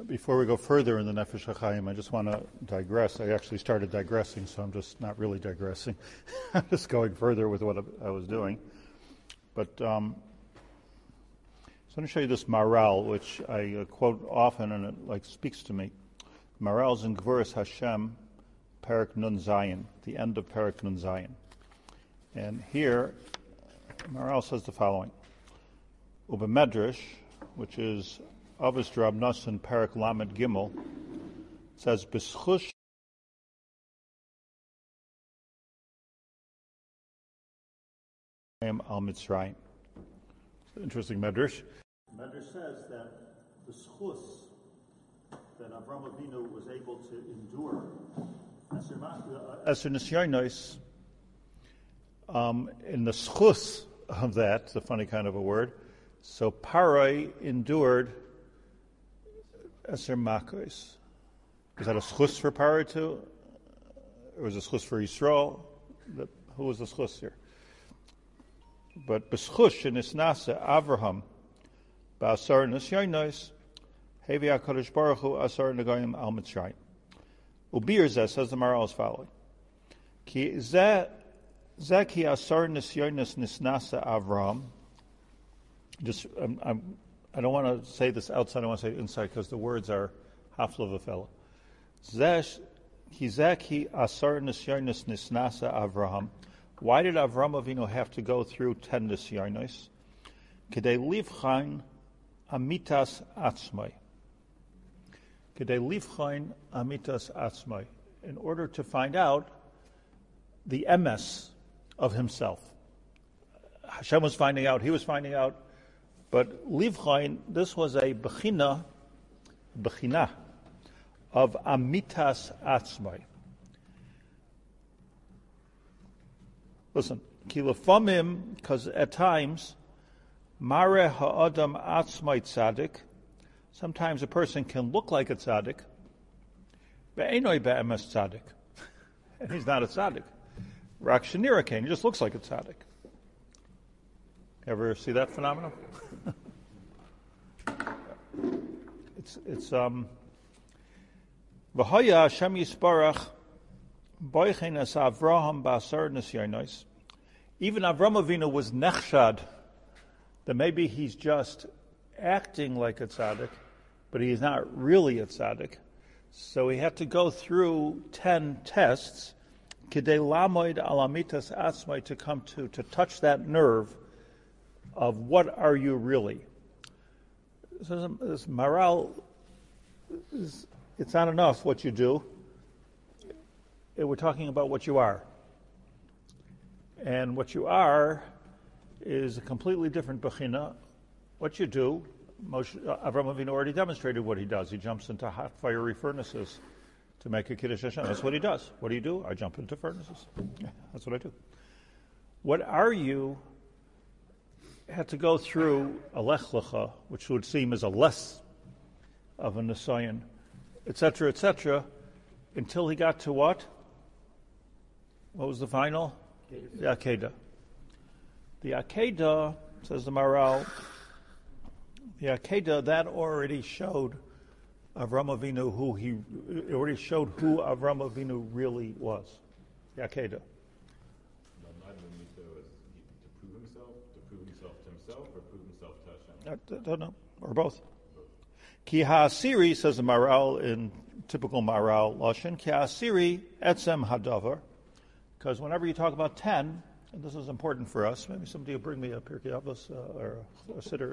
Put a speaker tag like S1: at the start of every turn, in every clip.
S1: Before we go further in the Nefesh HaChaim, I just want to digress. I actually started digressing, so I'm just not really digressing. I'm just going further with what I was doing. But so I'm going to show you this Maral, which I quote often, and it speaks to me. Maral's in Gvuras Hashem, Perek Nun Zayin, the end of Perek Nun Zayin. And here, Maral says the following. Uba Medrash, which is Avos Drab Nasan Perek Lamed Gimel, says B'schush al Mitzrayim. It's an interesting Medrash. Medrash says that the schus that Avram Avinu was able to endure Eser Nisyonos, in the schus of that, it's a funny kind of a word. So Parai endured Eser Makos. Is that a schus for Parai too? Or was it a schus for Yisrael? Who was the schus here? But b'schush in Isnasa Avraham ba'asar nisyonos hevi HaKadosh Baruch Hu asar negoyim al Mitzrayim. Ubir zeh, says the Maral as following. Ki zeh ki asar nisyonos nisnasa Avraham. Just I don't want to say this outside. I want to say it inside because the words are hafla of a fellow. Zeh ki asar nisyonos nisnasa Avraham. Why did Avram Avinu have to go through 10 nisyonos? Kedei livchain amitas atzmai. Kedei livchain amitas atzmai. In order to find out the emes of himself. Hashem was finding out, he was finding out, but livchain, this was a bechina of amitas atzmai. Listen, kilafamim, because at times, mare ha'adam atzmai tzaddik, sometimes a person can look like a tzaddik, be'enoi be'emes tzaddik, and he's not a tzaddik. Rak shenira kain, he just looks like a tzaddik. Ever see that phenomenon? It's v'haya Hashem yisparach. Even Avram Avinu was nechshad that maybe he's just acting like a tzaddik, but he's not really a tzaddik. So he had to go through 10 tests kidei lamoid alamitas atzmai to come to touch that nerve of what are you really. So this Maral, it's not enough what you do. We're talking about what you are. And what you are is a completely different bechina. What you do, Avram Avinu already demonstrated what he does. He jumps into hot, fiery furnaces to make a Kiddush Hashem. That's what he does. What do? I jump into furnaces. That's what I do. What are you had to go through a lech lecha, which would seem as a less of a nisayon, etc., until he got to what? What was the final? The Akedah. The Akedah, says the Maral, the Akedah, that already showed Avram Avinu it already showed who Avram Avinu really was. The Akedah.
S2: To prove himself to himself, or prove himself to Hashem?
S1: I don't know, or both. Ki ha'asiri, says the Maral in typical Maral Lashon, ki ha'asiri etzem hadavar. Because whenever you talk about 10, and this is important for us, maybe somebody will bring me a Pirkei Avos or a siddur.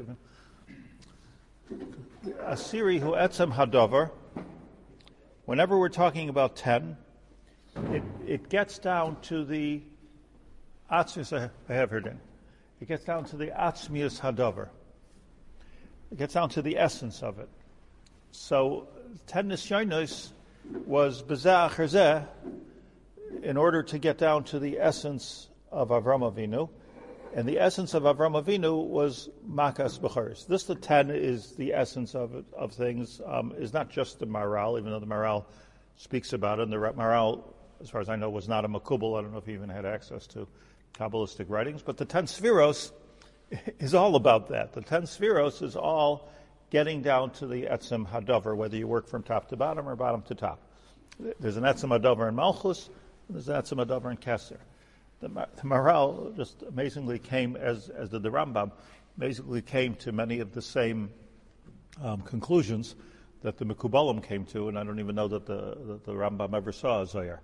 S1: Asiri hu etzem hadavar. Whenever we're talking about 10, it gets down to the atzmius. I have here, Dan. It gets down to the atzmius hadavar. It gets down to the essence of it. So 10 nisyonos was bezeh acher zeh, in order to get down to the essence of Avram Avinu. And the essence of Avram Avinu was makas b'charis. The 10 is the essence of things, is not just the Maral, even though the Maral speaks about it. And the Maral, as far as I know, was not a makubal. I don't know if he even had access to Kabbalistic writings. But the 10 Sfiros is all about that. The 10 Sfiros is all getting down to the etzem hadavar, whether you work from top to bottom or bottom to top. There's an etzem hadavar in Malchus, and there's an etzem hadavar in Kesser. The Maharal just amazingly came, as did the Rambam, basically came to many of the same conclusions that the Mekubalim came to, and I don't even know that the Rambam ever saw a Zohar,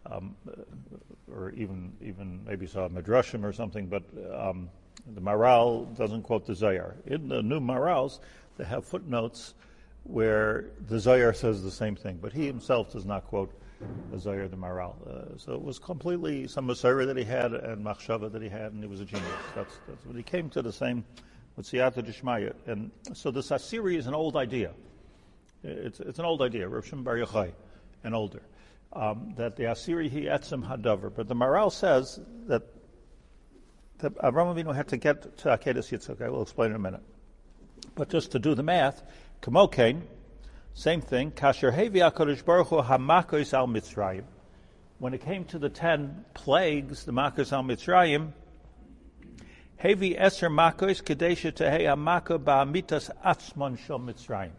S1: or even maybe saw a Midrashim or something, but the Maharal doesn't quote the Zohar. In the new Maharals, they have footnotes where the Zohar says the same thing, but he himself does not quote the Zohar, the Maharal. So it was completely some Masora that he had and Machshava that he had, and he was a genius. That's what he came to the same with Siyata Dishmaya. And so this Asiri is an old idea. It's an old idea, Rav Shimon Bar Yochai, and older, that the Asiri he etzem hadavar. But the Maharal says that Avraham Avinu had to get to Akedas Yitzchak. I will explain in a minute. But just to do the math, Kamokain, same thing. Kasher hevi HaKadosh Baruch Hu hamakos al Mitzrayim. When it came to the 10 plagues, the makos al Mitzrayim, hevi eser makos kadesha tehei hamako ba'amitas atzmon shel Mitzrayim.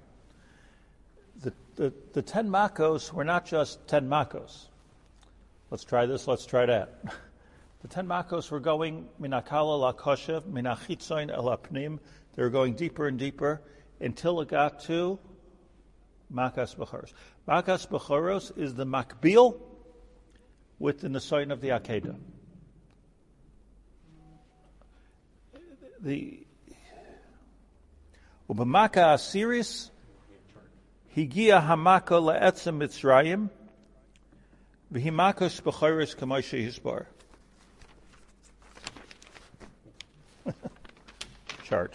S1: The 10 makos were not just 10 makos. Let's try this, let's try that. The 10 makos were going minakala la koshev, minachitzoin el apnim. They were going deeper and deeper until it got to Makas Bechoros. Makas Bechoros is the makbil with the Nisayon of the Akedah. The Ubamaka Asiris Higia Hamako La'etzem Mitzrayim V'himakos Bechoros Kamoshe Hisbar. Chart.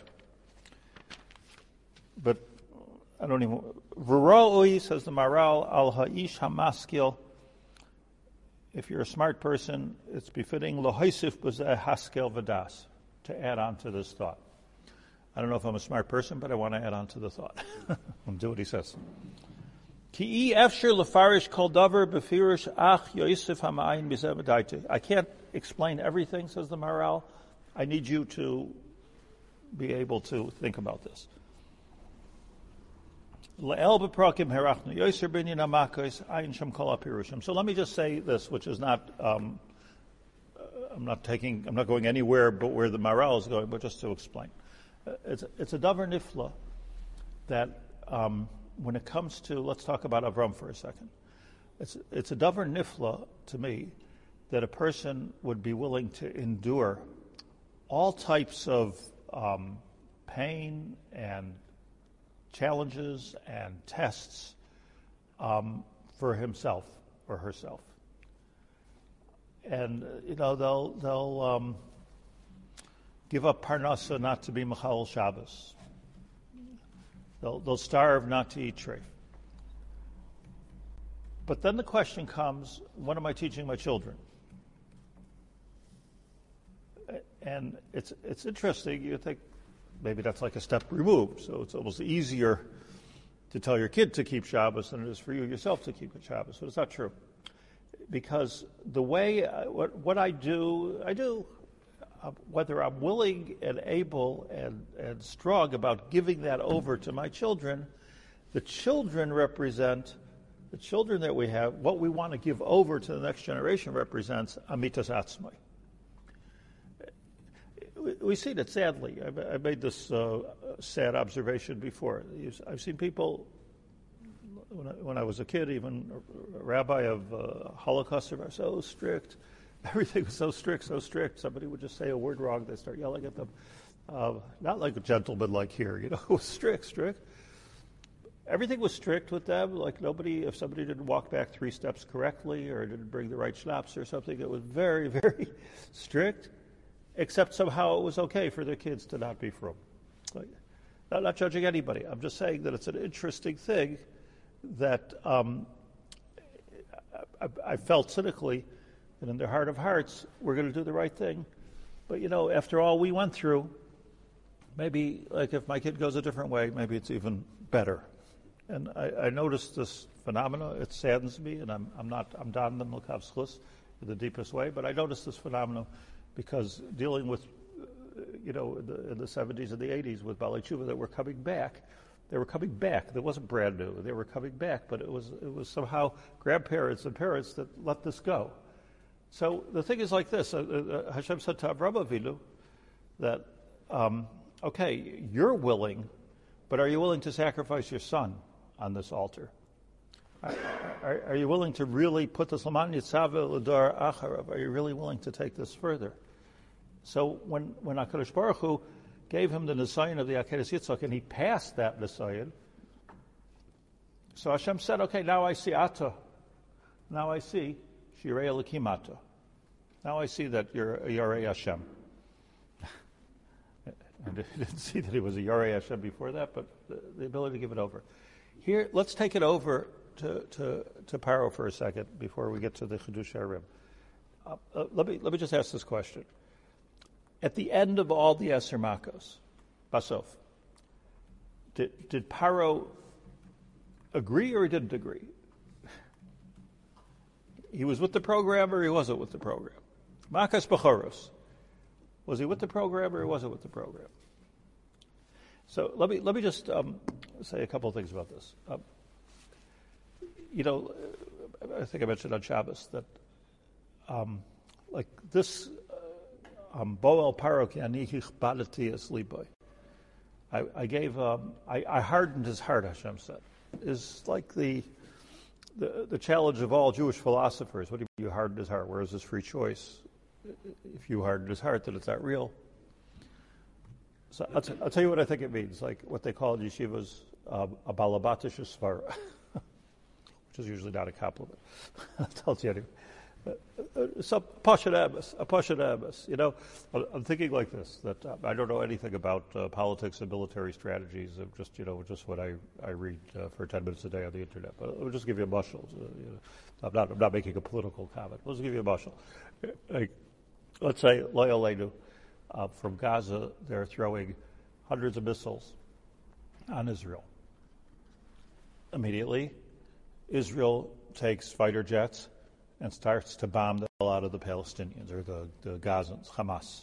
S1: But I don't even. V'ra'oi, says the Maharal, al ha'ish hamaskil. If you're a smart person, it's befitting lohaisif b'zeh haskel v'das, to add on to this thought. I don't know if I'm a smart person, but I want to add on to the thought. And do what he says. Ki'i efshir lefarish kol davar b'firish ach yoisif ha'ma'ayin b'zeh v'daiti. I can't explain everything, says the Maharal. I need you to be able to think about this. So let me just say this, which is not, I'm not going anywhere but where the Maharal is going, but just to explain. It's a davar nifla that when it comes to, let's talk about Avram for a second. It's a davar nifla to me that a person would be willing to endure all types of pain and challenges and tests for himself or herself, and they'll give up parnasa not to be machal Shabbos. They'll starve not to eat treif. But then the question comes: what am I teaching my children? And it's interesting. You think maybe that's like a step removed. So it's almost easier to tell your kid to keep Shabbos than it is for you yourself to keep Shabbos. But it's not true. Because the way, what I do, whether I'm willing and able and strong about giving that over to my children, the children represent, the children that we have, what we want to give over to the next generation represents amitas atzmai. We see that sadly. I made this sad observation before. I've seen people, when I was a kid, even a rabbi of Holocaust survivors, so strict. Everything was so strict. Somebody would just say a word wrong, they start yelling at them. Not like a gentleman like here, it was strict. Everything was strict with them, like if somebody didn't walk back 3 steps correctly or didn't bring the right schnapps or something, it was very, very strict. Except somehow it was okay for their kids to not be frum. I'm not judging anybody. I'm just saying that it's an interesting thing that I felt cynically that in their heart of hearts, we're going to do the right thing. But, after all we went through, maybe, like if my kid goes a different way, maybe it's even better. And I noticed this phenomena. It saddens me, and I'm down the Milkav Schluss in the deepest way, but I noticed this phenomena because dealing with, in the 70s and the 80s with Balei Tshuva that were coming back, They were coming back. It wasn't brand new. They were coming back, but it was somehow grandparents and parents that let this go. So the thing is like this. Hashem said to Avraham Avinu that, okay, you're willing, but are you willing to sacrifice your son on this altar? Are you willing to really put this Laman Yitzhava L'dar Acharav? Are you really willing to take this further? So when HaKadosh Baruch Hu gave him the Nisayon of the Akedas Yitzchak, and he passed that Nisayon, so Hashem said, okay, now I see Ata. Now I see Shirei Elokim Ata. Now I see that you're a Yarei Hashem. I didn't see that he was a Yarei Hashem before that, but the ability to give it over. Here, let's take it over to Paro for a second before we get to the Chidush HaRim. Let me just ask this question. At the end of all the Eser Makos, Basof, did Paro agree or he didn't agree? He was with the program or he wasn't with the program? Makas Bechoros. Was he with the program or he wasn't with the program? So let me just say a couple of things about this. I think I mentioned on Shabbos that like this Boel Paro ki ani hichbadati es liboy. I hardened his heart, Hashem said, is like the challenge of all Jewish philosophers. What do you harden his heart? Where is his free choice? If you harden his heart, then it's not real. So I'll tell you what I think it means, like what they call in yeshivas a balabatish svara, which is usually not a compliment. I'll tell you anyway. So Pashat Abbas, I'm thinking like this, that I don't know anything about politics and military strategies, of just what I read for 10 minutes a day on the internet. But I'll just give you a bushel. I'm not making a political comment. Let's give you a bushel. Let's say Loyal from Gaza, they're throwing hundreds of missiles on Israel. Immediately, Israel takes fighter jets and starts to bomb the hell out of the Palestinians or the Gazans, Hamas.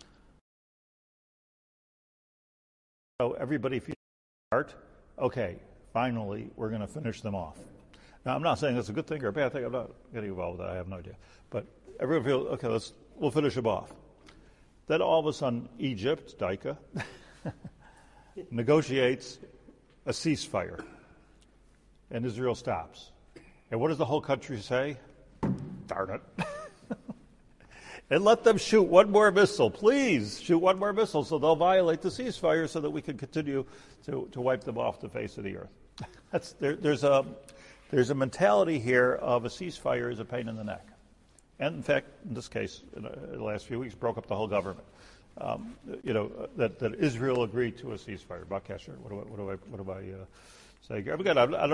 S1: So everybody feels heart, okay, finally we're going to finish them off. Now I'm not saying that's a good thing or a bad thing. I'm not getting involved with that. I have no idea. But everyone feels, okay, we'll finish them off. Then all of a sudden, Egypt, Daika, negotiates a ceasefire, and Israel stops. And what does the whole country say? Darn it. And let them shoot one more missile. Please shoot one more missile so they'll violate the ceasefire so that we can continue to wipe them off the face of the earth. There's a mentality here of a ceasefire is a pain in the neck. And in fact, in this case, in the last few weeks, broke up the whole government. That Israel agreed to a ceasefire. Bakasher, what do I say? Again, I don't.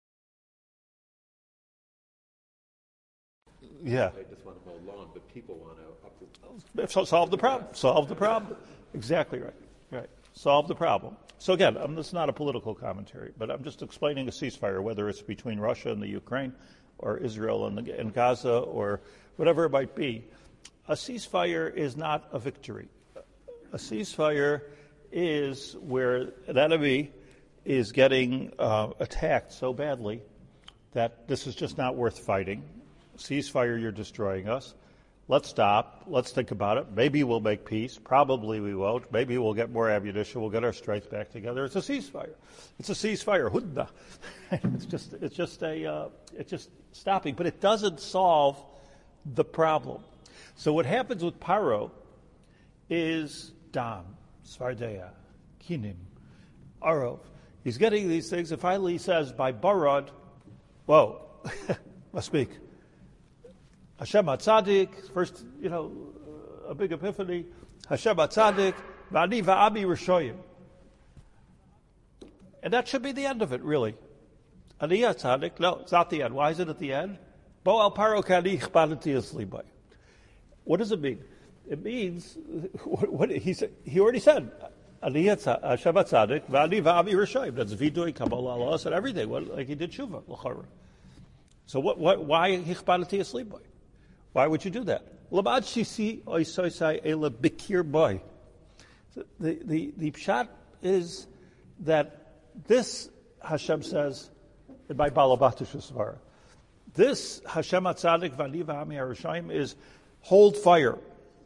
S1: Yeah.
S3: They just want to mow lawn, but people want to
S1: solve the problem. Solve the problem. Exactly right. Right. Solve the problem. So again, this is not a political commentary, but I'm just explaining a ceasefire, whether it's between Russia and the Ukraine, or Israel and Gaza, or whatever it might be. A ceasefire is not a victory. A ceasefire is where an enemy is getting attacked so badly that this is just not worth fighting. Ceasefire, you're destroying us. Let's stop. Let's think about it. Maybe we'll make peace. Probably we won't. Maybe we'll get more ammunition. We'll get our strength back together. It's a ceasefire. It's a ceasefire. Hudna. It's just stopping, but it doesn't solve the problem. So what happens with Paro is Dam, Svardeya, Kinim, Arov. He's getting these things, and finally he says, by Barad, whoa, must speak. Hashem HaTzadik, first, a big epiphany. Hashem HaTzadik, V'ani v'ami Rishoyim. And that should be the end of it, really. Ani HaTzadik, no, it's not the end. Why is it at the end? Bo al paro kani chbadati eslibai. What does it mean? It means, what he already said, Ani Hashem HaTzadik, V'ani v'ami Rishoyim. That's Vidui, Kabbalah, Allah, and everything, like he did Shuvah, l'chara. So why hichbadati eslibai? Why would you do that? The pshat is that this, Hashem says, by Balabatish Svara, this Hashem Atzadik V'ani V'ami HaRashaim is hold fire.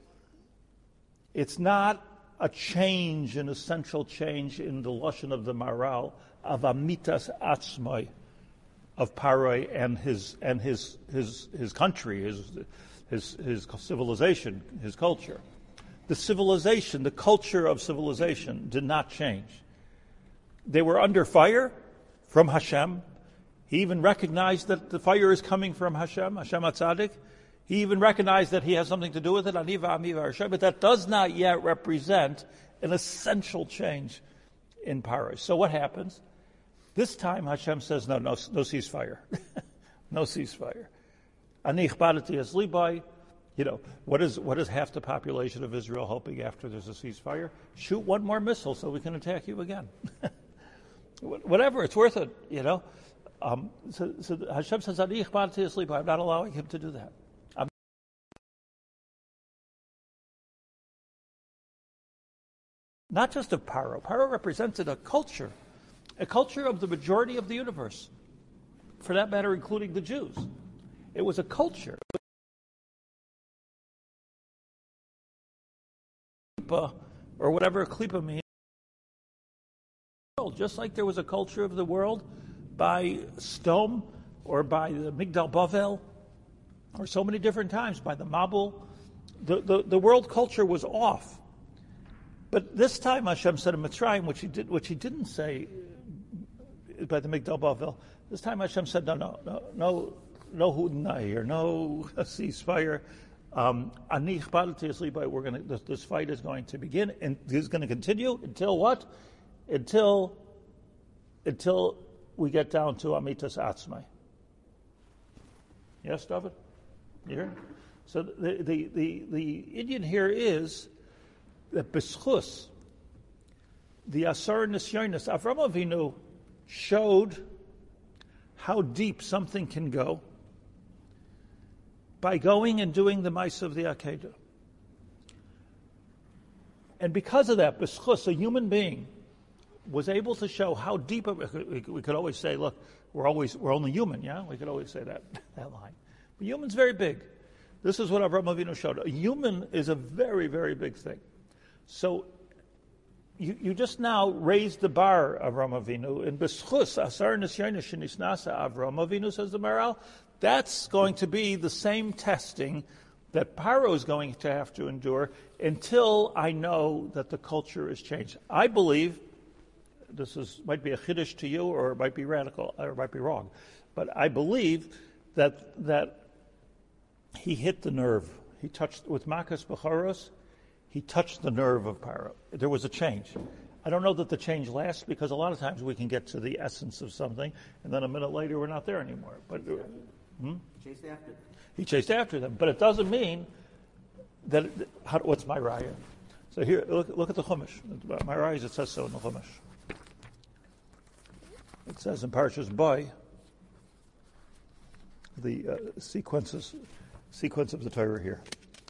S1: It's not a change, an essential change in the lashon of the Maral of Amitas Atzmai of Paroi and his country, his civilization, his culture. The civilization, the culture of civilization did not change. They were under fire from Hashem. He even recognized that the fire is coming from Hashem HaTzadik. He even recognized that he has something to do with it, but that does not yet represent an essential change in Paroi. So what happens? This time Hashem says, no ceasefire. No ceasefire. Ani ichbadati es libai. What is half the population of Israel hoping after there's a ceasefire? Shoot one more missile so we can attack you again. Whatever, it's worth it, So Hashem says, Ani ichbadati es libai. I'm not allowing him to do that. Not just of Paro. Paro represented a culture of the majority of the universe, for that matter, including the Jews. It was a culture. Or whatever klipa means. Just like there was a culture of the world by Sdom or by the Migdal Bavel, or so many different times by the Mabul, the world culture was off. But this time Hashem said in Mitzrayim, which he didn't say by the Migdal Bavel. This time Hashem said, no hudnai or no ceasefire. This fight is going to begin, and this is going to continue until what? Until we get down to Amitas Atzmai. Yes, David? You hear? So the Indian here is that B'schus, the Asar Nisyonis, Avram Avinu showed how deep something can go by going and doing the Maisa of the Akedah. And because of that, B'schus, a human being, was able to show how deep. We could always say, look, we're only human, yeah? We could always say that line. But human's very big. This is what Avram Avinu showed. A human is a very, very big thing. So you just now raised the bar, Avram Avinu, in B'schus, Asar Nisyonis Shenisnasa Avram Avinu, says the Maral. That's going to be the same testing that Paro is going to have to endure until I know that the culture is changed. I believe, might be a chiddush to you, or it might be radical, or it might be wrong, but I believe that he hit the nerve. He touched, with Makas Bechoros, he touched the nerve of Paro. There was a change. I don't know that the change lasts, because a lot of times we can get to the essence of something, and then a minute later we're not there anymore. But
S4: chased after them.
S1: He chased after them, but it doesn't mean that. What's my raya? So here, look at the Chumash. My raya is, it says so in the Chumash. It says in Parashas Boy, the sequence of the Torah here.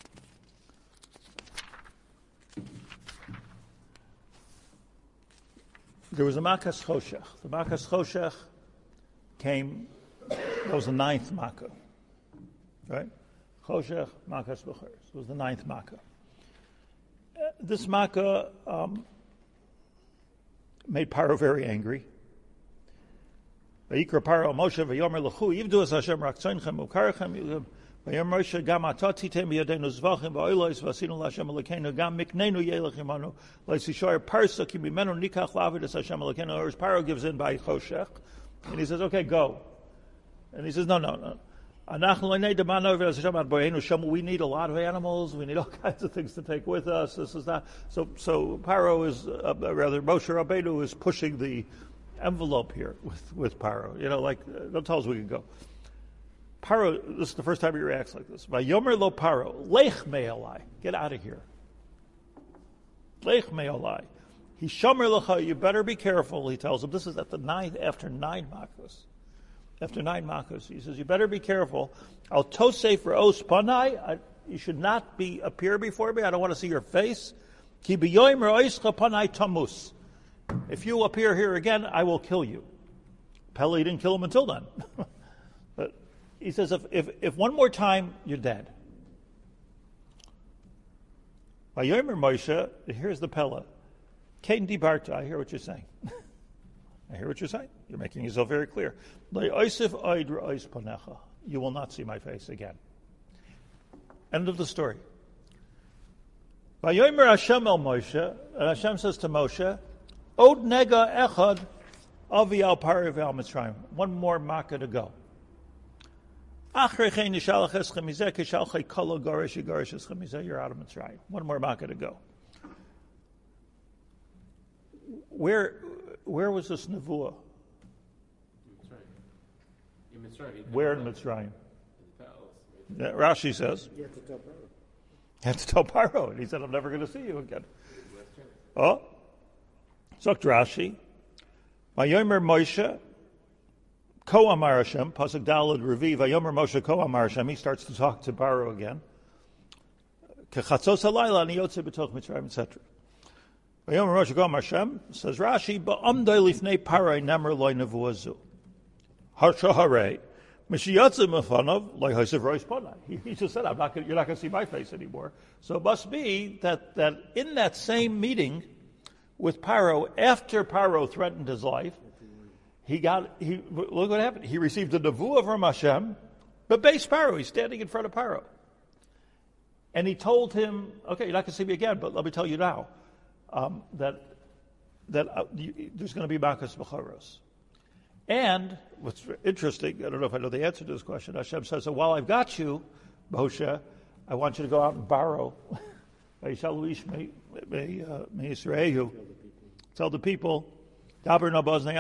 S1: There was a Makas Choshech. The Makas Choshech came, that was the 9th Makkah. Right? Choshech, Makas Bechoros. It was the 9th Makkah. This Makkah made Paro very angry. Vayikra Paro Moshe v'yomer l'chu yivdu es Hashem raktzonechem ukarchem v'yomer Moshe gam atat titem b'yadenu zvachim v'oilos v'asinu l'Hashem Elokeinu gam miknenu yelech imanu l'sishor parsa ki mimenu nikach lavid es Hashem Elokeinu. Or Paro gives in by Choshech, and he says, okay, go. And he says, no. We need a lot of animals. We need all kinds of things to take with us. This is not. So Paro is, rather Moshe Rabbeinu is pushing the envelope here with Paro. Don't tell us we can go. Paro, this is the first time he reacts like this. Vayomer lo Paro, lech me'alai, get out of here. Lech me'alai. He shomer lecha, you better be careful, he tells him. This is at the 9th, after 9 Makkos. After 9 Makkos, he says, you better be careful. Al tosef re'os panai, you should not appear before me. I don't want to see your face. Ki b'yoyim re'oscha panai tamus. If you appear here again, I will kill you. Pele didn't kill him until then. But he says, if one more time, you're dead. Vayomer Moshe, here's the Pele. Kain dibarta, I hear what you're saying. I hear what you're saying. You're making yourself very clear. You will not see my face again. End of the story. Vayomer Hashem el Moshe, and Hashem says to Moshe, Od nega echad avi al pari ve'al Mitzrayim. One more makkah to go. You're out of Mitzrayim. One more makkah to go. Where was this nevuah?
S2: In Mitzrayim.
S1: Where in Mitzrayim?
S2: In the palace.
S1: Yeah, Rashi says.
S4: You have to tell Paro.
S1: You have to tell Paro. And he said, I'm never going to see you again. Oh. Zokt Rashi. Vayomer Moshe. Ko Amar Hashem, Pasuk Daled Revi, Vayomer Moshe Ko Amar Hashem. He starts to talk to Paro again. Kechatzos halayla ani yotze b'toch Mitzrayim, etc. Vayomer Moshe Ko Amar Hashem, says Rashi, Ba'amdai lifnei Parai nemer loy nevuah zu. Harsha harei, Mishiyatze mefanav loy hosef rois ponai. He just said, you're not going to see my face anymore. So it must be that in that same meeting with Paro, after Paro threatened his life, look what happened. He received the nevuah from Hashem, but base Paro, he's standing in front of Paro. And he told him, okay, you're not going to see me again, but let me tell you now, that there's going to be Makas B'choros. And what's interesting, I don't know if I know the answer to this question, Hashem says, so while I've got you, Moshe, I want you to go out and borrow. Tell the people, it was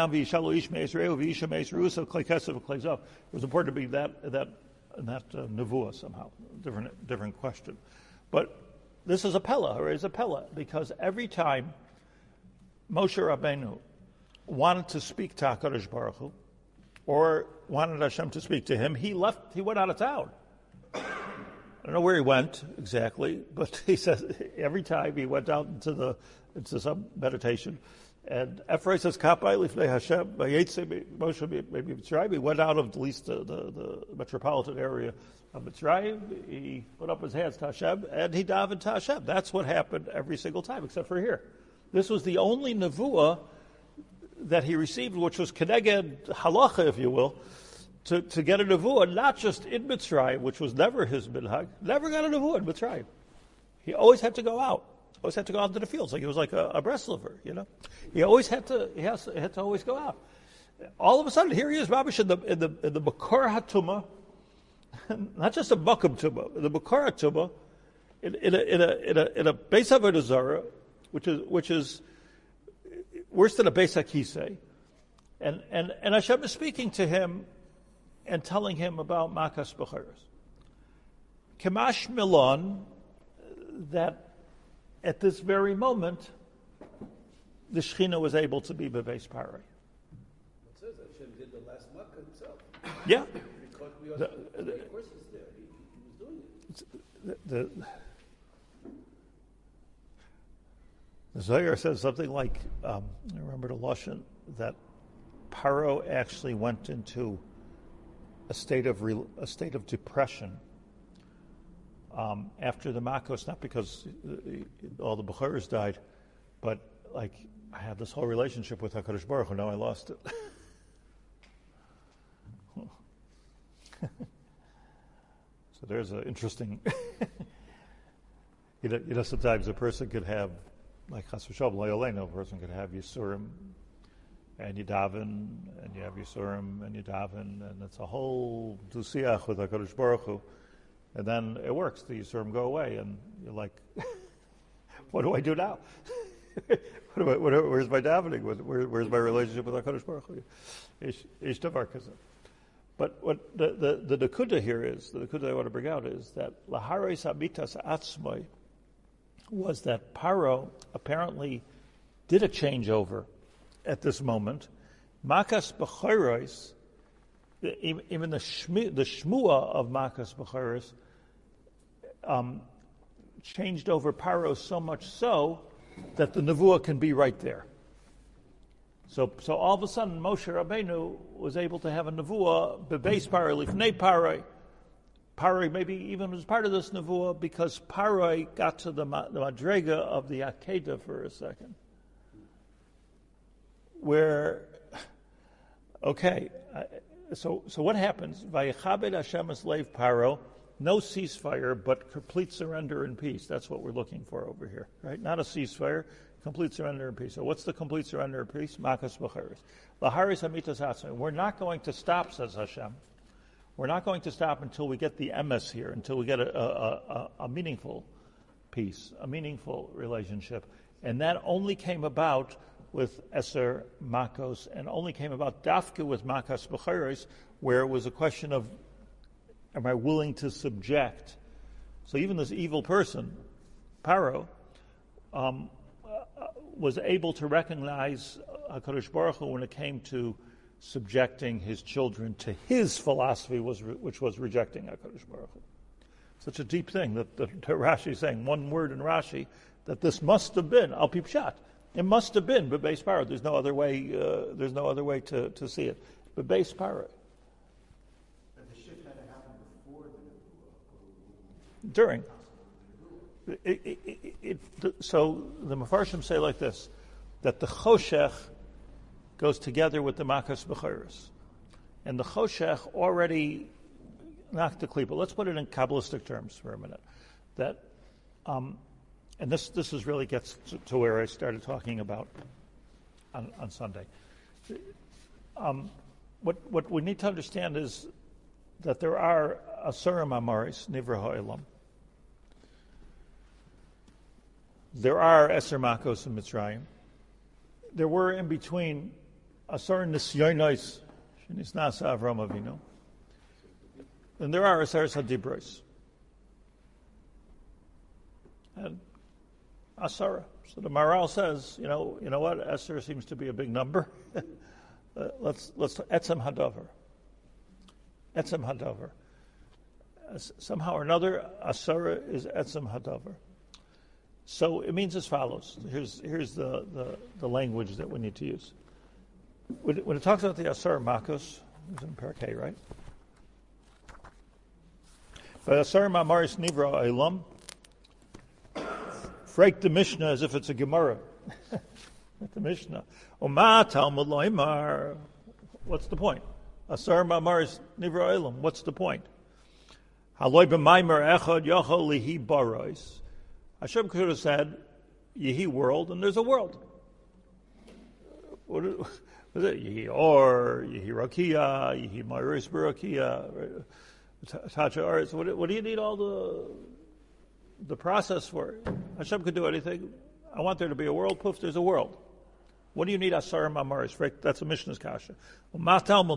S1: important to be that nevuah somehow, different question. But this is a Pella, or is a Pella, because every time Moshe Rabbeinu wanted to speak to HaKadosh Baruch Hu, or wanted Hashem to speak to him, he went out of town. I don't know where he went exactly, but he says every time he went out into some meditation. And Ephraim says, "Kapai lifnei Hashem." Moshe maybe Mitzrayim. He went out of at least the metropolitan area of Mitzrayim. He put up his hands to Hashem, and he davened to Hashem. That's what happened every single time, except for here. This was the only nevuah that he received, which was keneged halacha, if you will, to get a nevuah, not just in Mitzrayim, which was never his minhag. Never got a nevuah in Mitzrayim. He always had to go out. Always had to go out into the fields, like he was like a Breslover, you know. He had to always go out. All of a sudden, here he is, Rabish, in the Makor HaTumah, not just a Makam Tumah, the Makor HaTumah, in a Beis Avodah Zarah, which is worse than a Beis HaKisei, and Hashem is speaking to him and telling him about Makas B'choros. Kamash Milon, that at this very moment, the Shechina was able to be Bebeis Parai.
S5: It says Hashem did the last makkah himself.
S1: Yeah.
S5: Because we also, of course he's there. He was doing it.
S1: The Zohar says something like, I remember the Lashon, that Paro actually went into a state of depression after the Makos, not because all the Bechoros died, but like I had this whole relationship with HaKadosh Baruch Hu, now I lost it. So there's an interesting, you know, sometimes a person could have, like Chas v'Shalom Lo Yoleno, a person could have Yisurim and you daven, and you have Yisurim and you daven, and it's a whole dusiach with HaKadosh Baruch Hu. And then it works. The Yisurim go away, and you're like, what do I do now? Where's my davening? Where's my relationship with HaKadosh Baruch Hu? Ish davar kazeh. But what the nekuda here is, the nekuda I want to bring out is that lahareis hamitas atzmai was that Paro apparently did a changeover at this moment. Makas b'choros, even the shmua of Makas b'choros changed over Paro so much so that the nevuah can be right there. So all of a sudden, Moshe Rabbeinu was able to have a nevuah, bebeis Paroi, lifnei Paroi. Paroi maybe even was part of this nevuah because Paroi got to the madrega of the Akedah for a second. Where, okay, so what happens? Vayichabed Hashem es leiv Paro, no ceasefire, but complete surrender and peace. That's what we're looking for over here, right? Not a ceasefire, complete surrender and peace. So what's the complete surrender and peace? Makas b'charis. Laharis hamitas hatzmi. We're not going to stop, says Hashem. We're not going to stop until we get the emes here, until we get a meaningful peace, a meaningful relationship. And that only came about with Eser Makos, and only came about dafka with Makas B'charis, where it was a question of, am I willing to subject? So even this evil person, Paro, was able to recognize HaKadosh Baruch Hu when it came to subjecting his children to his philosophy, which was rejecting HaKadosh Baruch Hu. Such a deep thing that Rashi is saying, one word in Rashi, that this must have been, al pi pshat. It must have been bebeis Paroi. There's no other way. There's no other way to see it. Bebeis Paroi.
S4: But the shift had to happen before the
S1: During. So the Mefarshim say like this, that the Choshech goes together with the Makas B'charis, and the Choshech already knocked the klipa. Let's put it in Kabbalistic terms for a minute. That. And this is really gets to where I started talking about on Sunday. What we need to understand is that there are Asurim Amaris, Nivra Ha'olam. There are Eser Makos and Mitzrayim. There were in between Asar Nisyonos, Shenisnas Avram Avinu. And there are Asar Hadibros. And Asara. So the Maharal says, you know what? Eser seems to be a big number. Let's etzem hadavar. Etzem hadavar. Somehow or another, Asara is etzem hadavar. So it means as follows. Here's the language that we need to use. When it talks about the Asar Makos, it's in Parakeh, right? But Asar Mamaris Nivra Eilam. Break the Mishnah as if it's a Gemara. The Mishnah. Oma Talmud Loimar. What's the point? Asar Mamaris Nivra Eilam. What's the point? Haloi b'maimer echad yachol lihi baros. Hashem could have said, Yehi world, and there's a world. What is it? Yehi or, Yehi rakia, Yehi mairis barakia, Tacha Aretz. What do you need all the process for? Hashem could do anything. I want there to be a world. Poof, there's a world. What do you need Asar Mamaris? That's a Mishnah's kasha. What are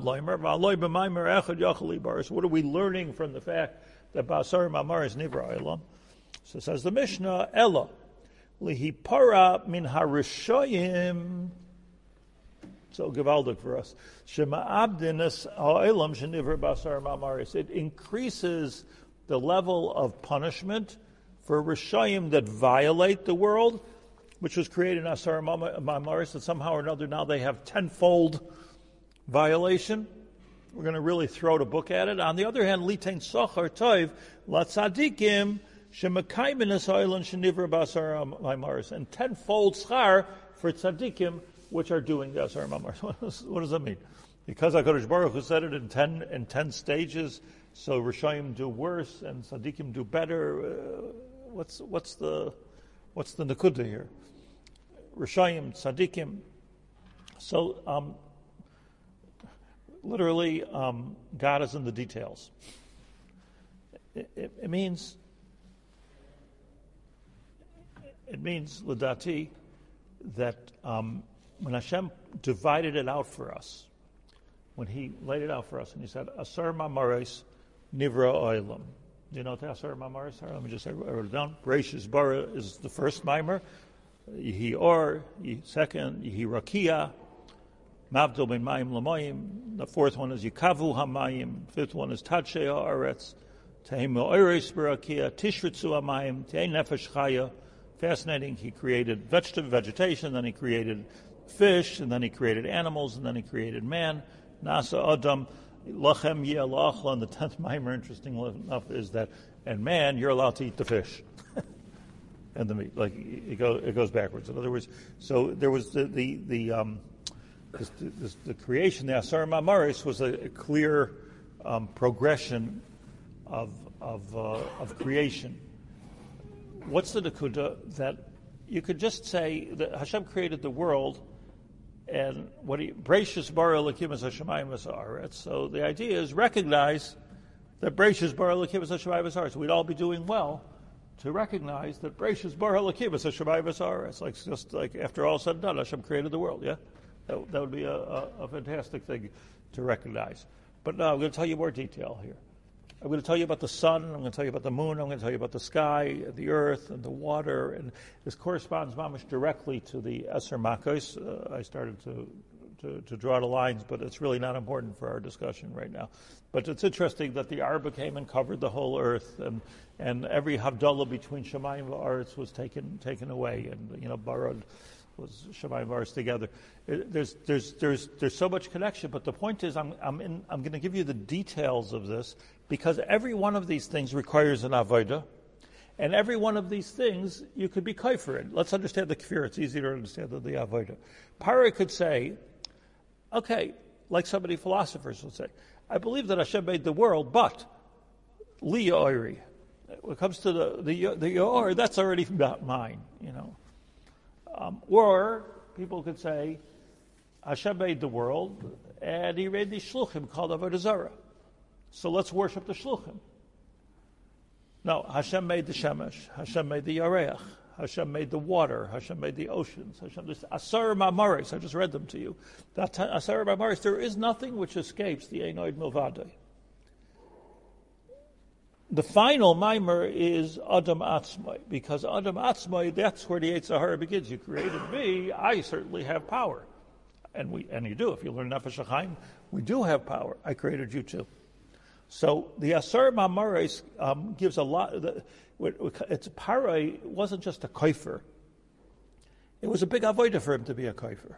S1: we learning from the fact that Asar Mamaris Nivra Eilam? So says the Mishnah, Ella, lihi para min harishoyim. So gewaldig for us. Shema abdinas ha'elam shenivra basar mamaris. It increases the level of punishment for Rishayim that violate the world, which was created in Asar Mamaris, that somehow or another now they have tenfold violation. We're going to really throw the book at it. On the other hand, Litain Sochar Toiv, Latzadikim, Shemakaimin Asailan Shenivra Basar Mamaris, and tenfold schar for tzadikim, which are doing the Asar Mamaris. What does that mean? Because HaKadosh Baruch Hu said it in 10 stages, so Rishayim do worse and tzadikim do better. What's the nekuda here? Rishayim, tzadikim. So literally, God is in the details. It means l'dati that when Hashem divided it out for us, when He laid it out for us, and He said, "Asar mamaris nivra oilam." Do you know what the Asar mamaris are? Let me just say, I wrote it down. Bereishis bara is the first mimer. Yehi or, second, Yehi rakia. Mavdil ben mayim lamayim. The fourth one is Yikavu hamayim. Fifth one is Tadshei haaretz. Tehim oiris barakia. Tishritzu hamayim. Tehim nefesh chaya. Fascinating. He created vegetation, then He created fish, and then he created animals, and then he created man. Nasa Adam, Lachem Yeh La'achla, and the 10th mimer, interesting enough, is that, and man, you're allowed to eat the fish. And the meat, like it goes backwards. In other words, so there was the creation. The Asar Mamaris was a clear progression of creation. What's the Nakuda? That you could just say that Hashem created the world, and Breishis bara Elokim es hashamayim v'ha'aretz. So the idea is recognize that Breishis bara Elokim es hashamayim v'ha'aretz. We'd all be doing well to recognize that Breishis bara Elokim es hashamayim v'ha'aretz. Like just like after all said and done, Hashem created the world. Yeah, that would be a fantastic thing to recognize. But now I'm going to tell you more detail here. I'm going to tell you about the sun, I'm going to tell you about the moon, I'm going to tell you about the sky, the earth, and the water, and this corresponds mamish directly to the Eser Makos. I started to draw the lines, but it's really not important for our discussion right now. But it's interesting that the Arba came and covered the whole earth, and every Havdalah between Shemayim and Aretz was taken away, and Barad was Shemayim and Aretz together. There's so much connection, but the point is I'm going to give you the details of this, because every one of these things requires an avodah, and every one of these things you could be kaifer in. Let's understand the kfir. It's easier to understand than the avodah. Pari could say, okay, like so many philosophers would say, I believe that Hashem made the world, but li yo'ori. When it comes to the yo'or, that's already not mine, Or people could say, Hashem made the world, and he made these shluchim called avodah zarah. So let's worship the shluchim. No, Hashem made the shemesh. Hashem made the yareach. Hashem made the water. Hashem made the oceans. Asar mamaris. I just read them to you. That asar mamaris. There is nothing which escapes the Einoid Milvadei. The final mimer is Adam Atzmai, because Adam Atzmai, that's where the Yetzer Hara begins. You created me. I certainly have power, and you do. If you learn Nefesh HaChaim, we do have power. I created you too. So the Asar Mamares gives a lot. It's Parai wasn't just a koifer. It was a big avodah for him to be a koifer.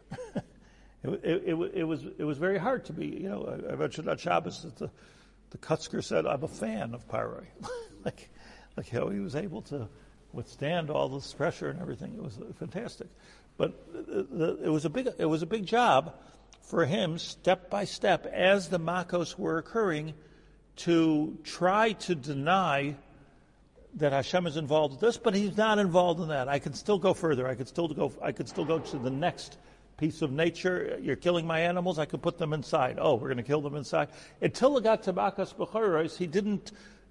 S1: It was very hard to be. I mentioned on Shabbos that the Kutzker said, "I'm a fan of Parai." like how he was able to withstand all this pressure and everything. It was fantastic. But it was a big job for him, step by step, as the Makos were occurring, to try to deny that Hashem is involved with this, but he's not involved in that. I can still go further. I could still go to the next piece of nature. You're killing my animals, I could put them inside. Oh, we're going to kill them inside. Until it got to Makas B'choros, he didn't.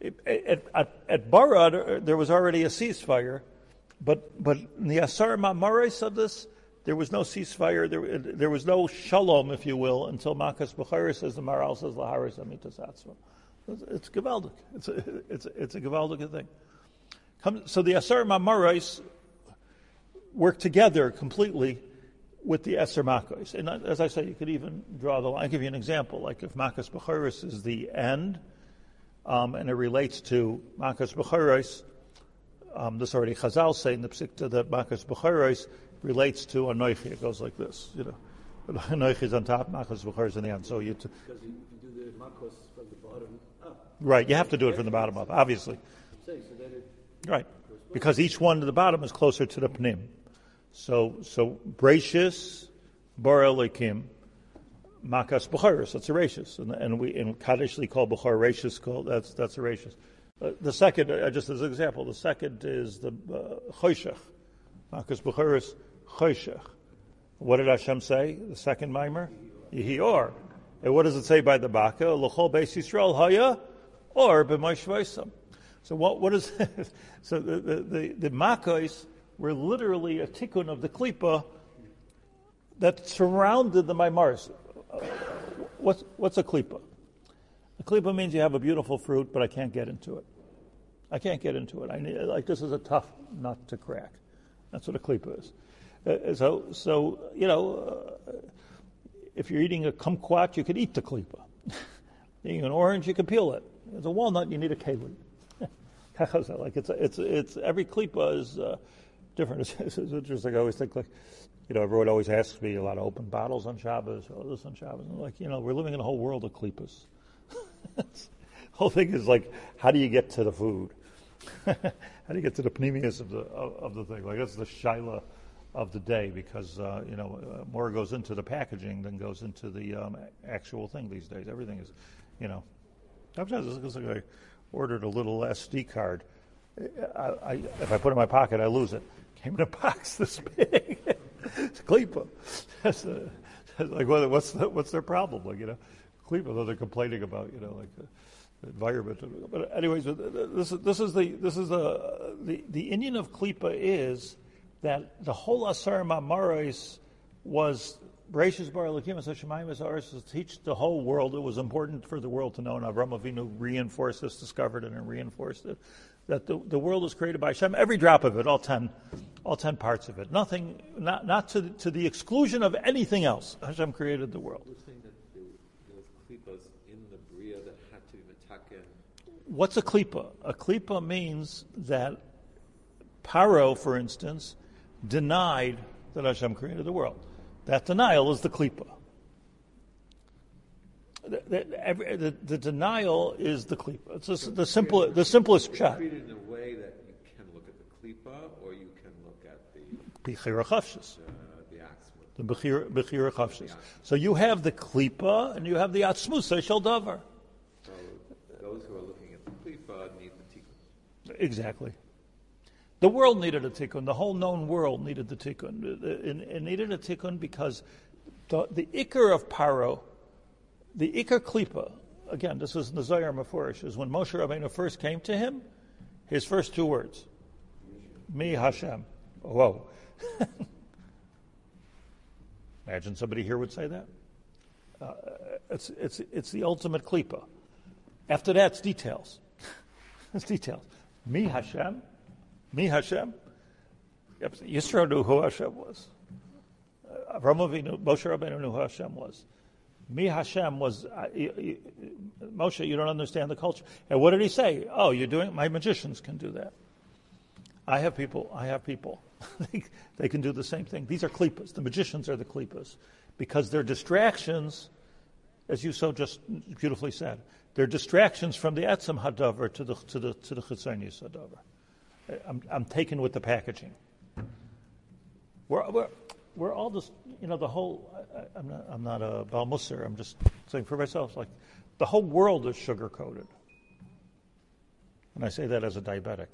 S1: At Barad, there was already a ceasefire, but in the Asar Mamares of this, there was no ceasefire. There was no shalom, if you will, until Makas B'choros, as the Maral says, Laharis Amitas Atzma. It's Gevaldik. It's a Gevaldik thing. So the Asar Mamaros work together completely with the Eser Makos. And as I say, you could even draw the line. I'll give you an example. Like if Makas B'choros is the end, and it relates to Makas B'choros, this already Chazal say in the Psikta that Makas B'choros relates to Anoichi. It goes like this, Anoichi is on top, Makas B'choros in the end. So because
S5: you do the Makos from the bottom up.
S1: Right, you have to do it from the bottom up, obviously. Right, because each one to the bottom is closer to the Pnim. So Breishis, Bar Elokim, Makas B'choros, that's a Reishis. And we in Kaddish they call B'chor Reishis, that's a Reishis. The second, just as an example, the second is the Choshech. Makas B'choros, Choshech. What did Hashem say? The second mimer? Yehi-or. And what does it say by the Baka? L'chol Beis Yisrael haya or b'may shvaisam. So what is so the Makos were literally a tikkun of the klipa that surrounded the Maimaris. What's a klipa? A klipa means you have a beautiful fruit, but I can't get into it. I can't get into it. This is a tough nut to crack. That's what a klipa is. So if you're eating a kumquat, you could eat the klipa. Eating an orange, you can peel it. As a walnut, you need a keli. It's every klipa is different. It's interesting. I always think everyone always asks me a lot of open bottles on Shabbos, or this on Shabbos. And like, we're living in a whole world of klipas. The whole thing is like, how do you get to the food? How do you get to the pneumius of the thing? Like, that's the shaila of the day, because more goes into the packaging than goes into the actual thing these days. Everything is, Sometimes it looks like I ordered a little SD card. If I put it in my pocket, I lose it. Came in a box this big. It's klipa. That's like, what's their problem? Like, klipa, though they're complaining about, like the environment. But anyways, this is the Indian of klipa is that the whole Asar Ma'amaros was Bereshis bara Elokim asher shamayim v'haaretz, to teach the whole world. It was important for the world to know, and Avraham Avinu reinforced this, discovered it, and reinforced it, that the world was created by Hashem. Every drop of it, all 10 parts of it. Nothing, not to the exclusion of anything else. Hashem created the world.
S3: You're saying that there was klipas in the Bria that had to be metaken.
S1: What's a klipa? A klipa means that Paro, for instance, denied that Hashem created the world. That denial is the klipa. The denial is the klipa. It's the simplest shot.
S3: Treat it in a way that you can look at the klipa, or you can look at the
S1: Bechira Chavshis.
S3: The
S1: Bechira Chavshis. So you have the klipa and you have the atzmus shel davar.
S3: So those who are looking at the klipa need the tikkun.
S1: Exactly. The world needed a tikkun. The whole known world needed the tikkun. It needed a tikkun because the ikar of Paro, the ikar klipa, again, this is in the Zohar Mefurish, is when Moshe Rabbeinu first came to him, his first two words, Mi Hashem. Whoa. Imagine somebody here would say that. It's the ultimate klipa. After that, it's details. It's details. Mi Hashem. Mi Hashem. Yisro knew who Hashem was. Avraham Avinu, Moshe Rabbeinu knew who Hashem was. Mi Hashem was, Moshe, you don't understand the culture. And what did he say? Oh, you're doing it? My magicians can do that. I have people. They can do the same thing. These are klipas. The magicians are the klipas. Because they're distractions, as you so just beautifully said, they're distractions from the etzem hadavar to the chitzonius hadavar. I'm taken with the packaging. We're all just, the whole. I'm not a Baal Musar. I'm just saying for myself, like the whole world is sugar coated, and I say that as a diabetic.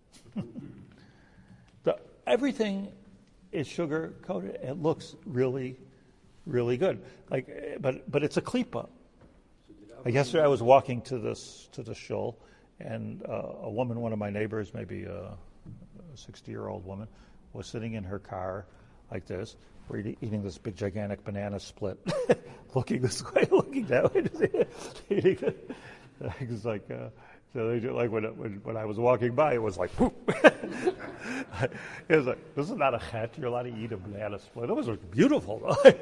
S1: Everything is sugar coated. It looks really, really good. Like, but it's a klipa. Like yesterday, I was walking to the shul. And a woman, one of my neighbors, maybe a 60-year-old woman, was sitting in her car like this, eating this big, gigantic banana split, looking this way, looking that way. It's like, when I was walking by, it was like, whoop. It was like, this is not a chet. You're allowed to eat a banana split. It was beautiful.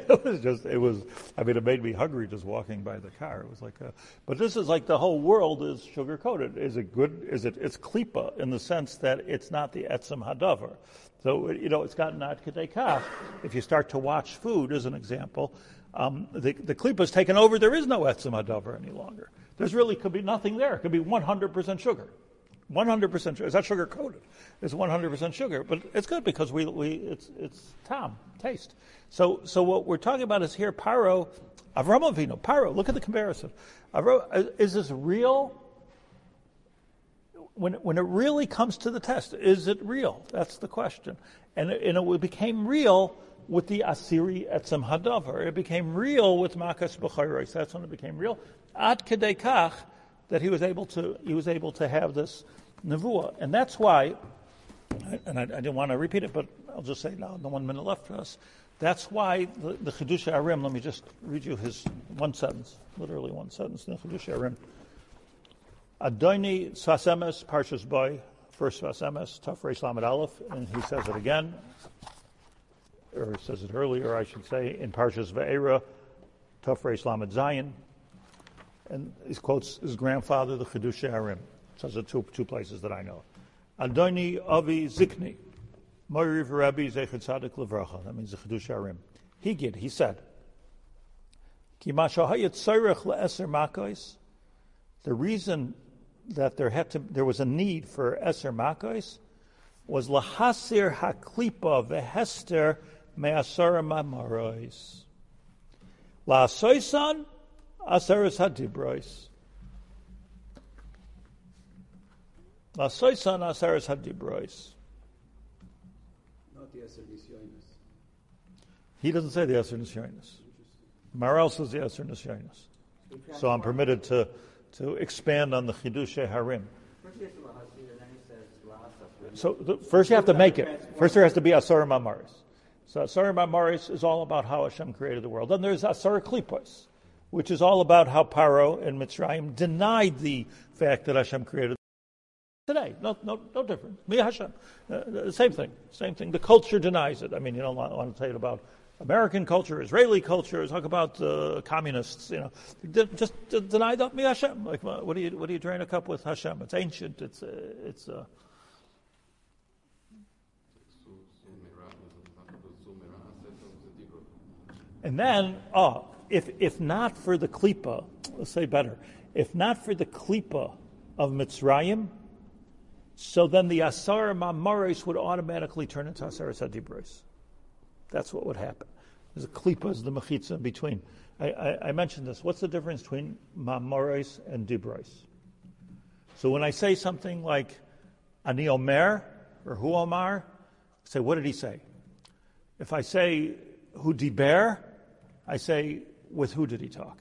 S1: It made me hungry just walking by the car. It was like, but this is like the whole world is sugar coated. Is it good? It's klipa in the sense that it's not the etzem hadavar. So, it's got not kedei kach. If you start to watch food, as an example, the klipa is taken over. There is no etzem hadavar any longer. There's really could be nothing there. It could be 100% sugar. 100% sugar. It's not sugar coated. It's 100% sugar, but it's good because it's tam, taste. So what we're talking about is here Paro, Avraham Avinu, Paro. Look at the comparison. Is this real? When it really comes to the test, is it real? That's the question. And it became real with the Asiri Etzem Hadavar. It became real with Makas B'chayros. That's when it became real. Ad Kedei Kach, that he was able to have this nevuah, and that's why. And I didn't want to repeat it, but I'll just say now, the 1 minute left for us. That's why the Chidushei Arim. Let me just read you his one sentence, literally one sentence in the Chidushei Arim. Adoni Svasemes Parshas Boy, first Svasemes Taf Reish Lamed Aleph, and he says it again, or he says it earlier, I should say, in Parshas Ve'era Taf Reish Lamed Zayin. And he quotes his grandfather, the Chidushei Arim. Says it two places that I know. Adoni Avi Zikni, Moriv Rabbi Zecher Tzadik Levracha. That means the Chidush Harim. He said, Ki ma shahayat tzarech le'eser makos. The reason that there was a need for eser makos was lahasir haklipa vehester me'asara mamaros. La'asoisan asaras hadibros. La'asoisan asaras hadibros.
S5: Not the Eser Nisyonis.
S1: He doesn't say the Eser Nisyonis. Maral says the Eser Nisyonis. So I'm permitted to expand on the Chidushei Harim. So first you have to make it. First there has to be Asar Mamaris. So Asar Mamaris is all about how Hashem created the world. Then there's Asar Klipos, which is all about how Paro and Mitzrayim denied the fact that Hashem created the world. Today. No difference. Mi Hashem. Same thing. The culture denies it. I mean, you don't want to say it about American culture, Israeli culture, talk about communists, just deny that Mi Hashem. Like, what do you drain a cup with Hashem? It's ancient. It's And then, if not for the klipa, let's say better, if not for the klipa of Mitzrayim, so then the Asar Mamaris would automatically turn into Asaras Hadibros. That's what would happen. There's a klipa, is the mechitza in between. I mentioned this. What's the difference between Mamaris and Dibros? So when I say something like Ani Omer or Hu Omar, say, what did he say? If I say Hu Diber, I say, with who did he talk?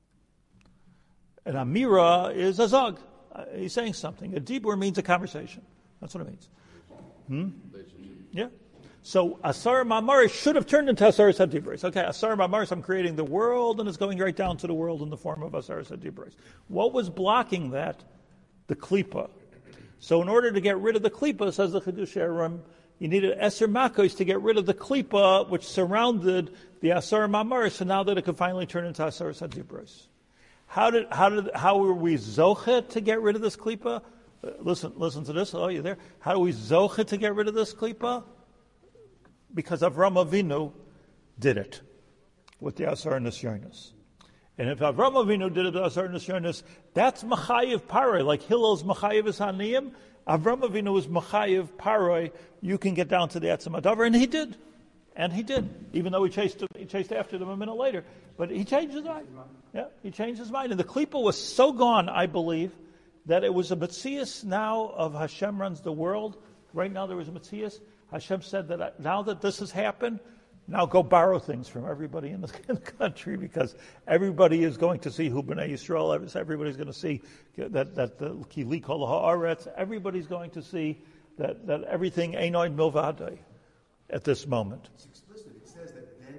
S1: An Amira is a Zog. He's saying something. A Dibur means a conversation. That's what it means. Yeah. So Asar Mamaris should have turned into Asaras Hadibros. Okay, Asar Mamaris, I'm creating the world, and it's going right down to the world in the form of Asaras Hadibros. What was blocking that? The Klipa. So in order to get rid of the Klipa, says the Chidush Harim, you needed Eser Makos to get rid of the Klipa, which surrounded the Asar Mamaris, so now that it could finally turn into Asaras Hadibros. How were we Zoche to get rid of this Klipa? Listen to this. Oh, you there? How do we Zoche to get rid of this Klipa? Because Avram Avinu did it with the Asar Nisyonis. And if Avram Avinu did it with Asar Nisyonis, that's Machayev Paroi, like Hillel's Machayev is Haniyim. Avram Avinu was Machayev Paroi. You can get down to the Etzem Adavar, and he did. Even though he chased after them a minute later. But he changed his mind. Yeah, he changed his mind. And the Klipa was so gone, I believe, that it was a Metzias now of Hashem runs the world. Right now there was a Metzias. Hashem said that now that this has happened, now go borrow things from everybody in the country, because everybody is going to see who B'nai Yisrael. Everybody's going to see that the Kili Kol Haaretz. Everybody's going to see that everything Einoid Milvadei at this moment.
S4: It's explicit. It says that then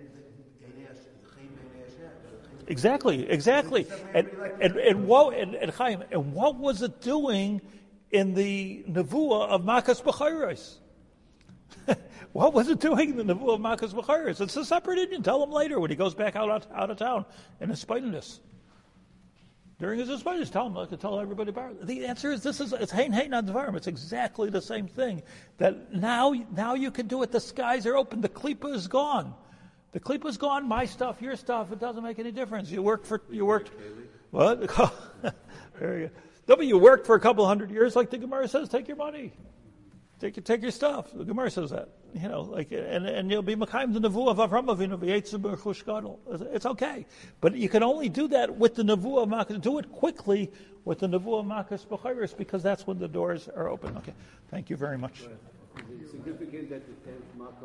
S1: Exactly. And what was it doing in the nevuah of Makas B'chayros? What was it doing in the nevuah of Makas B'chayros? It's a separate Indian. Tell him later when he goes back out of town in his spiteness. During his spiteness, tell everybody about it. The answer is it's hein advarim. It's exactly the same thing. That now you can do it. The skies are open. The klipa is gone. The klipa is gone. My stuff, your stuff. It doesn't make any difference. You worked. What? Very good. No, but you worked for a couple hundred years, like the Gemara says. Take your money. Take your stuff. The Gemara says that. And you'll be Mekayim the Nevuah of Avram Avinu v'Yetzer b'Chush Gadol. It's okay. But you can only do that with the Nevuah of Makas. Do it quickly with the Nevuah of Makas B'chayros, because that's when the doors are open. Okay. Thank you very much.
S5: Is it significant that the 10th Makkah